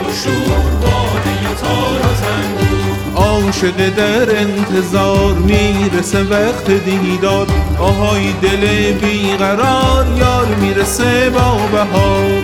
شور باده تار و زنبور. عاشق در انتظار میرسه وقت دیدار، آهای دل بیقرار یار میرسه با بهار.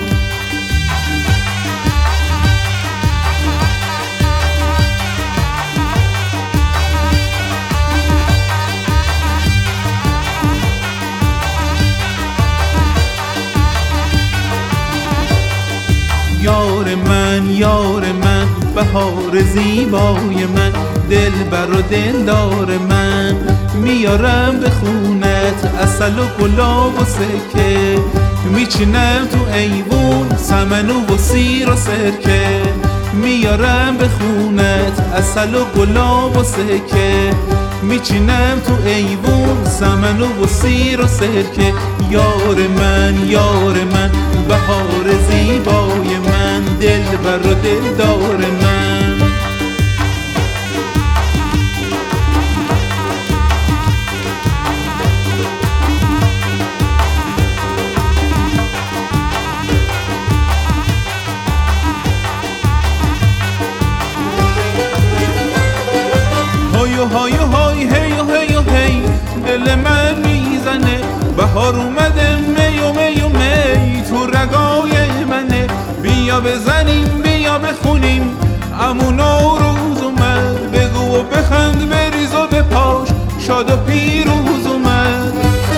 یار من بهار زیبای من، دلبر و دلدار من، میارم به خونت عسل و گلاب و سکه، میچینم تو ایوون سمن و سیر و سرکه، میارم به خونت عسل و گلاب و سکه، میچینم تو ایوون سمن و سیر و سرکه. یار من بهار زیبای من، دلبر و دلدار من. های های هی و هی و هی دل من میزنه، بهار اومده می و می و می تو رگای منه. بیا بزنیم بیا بخونیم عمو نوروز اومد، بگو و بخند بریز و بپاش شاد و پیروز اومد.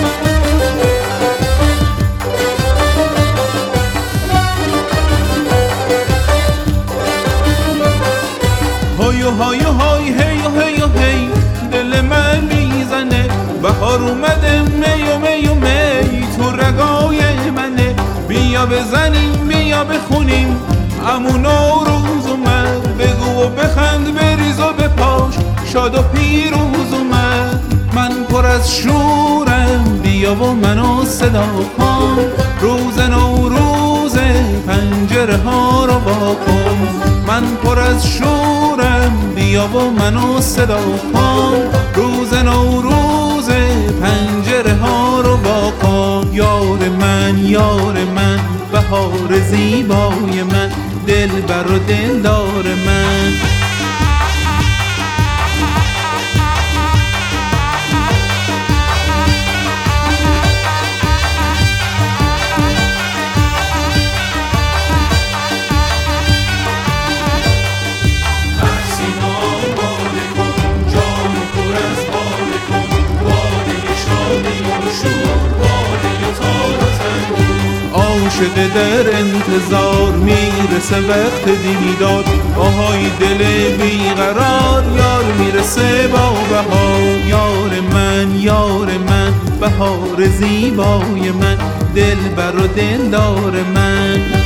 های های هی و هی و هی دل من میزنه، بهار اومده می و می و می تو رگای منه. بیا بزنیم بیا بخونیم عمو نوروز اومد، بگو و بخند بریز و بپاش شاد و پیروز اومد. من پر از شورم بیا و منو صدا کن، روز نوروز پنجره ها رو وا کن. من پر از شورم بیا و منو صدا کن، روز نوروز پنجره ها رو وا کن. یار من بهار زیبای من، دلبر و دلدار من. عاشق در انتظار میرسه وقت دیدار، آهای دل بیقرار یار میرسه با بهار. یار من بهار زیبای من، دلبر و دلدار من.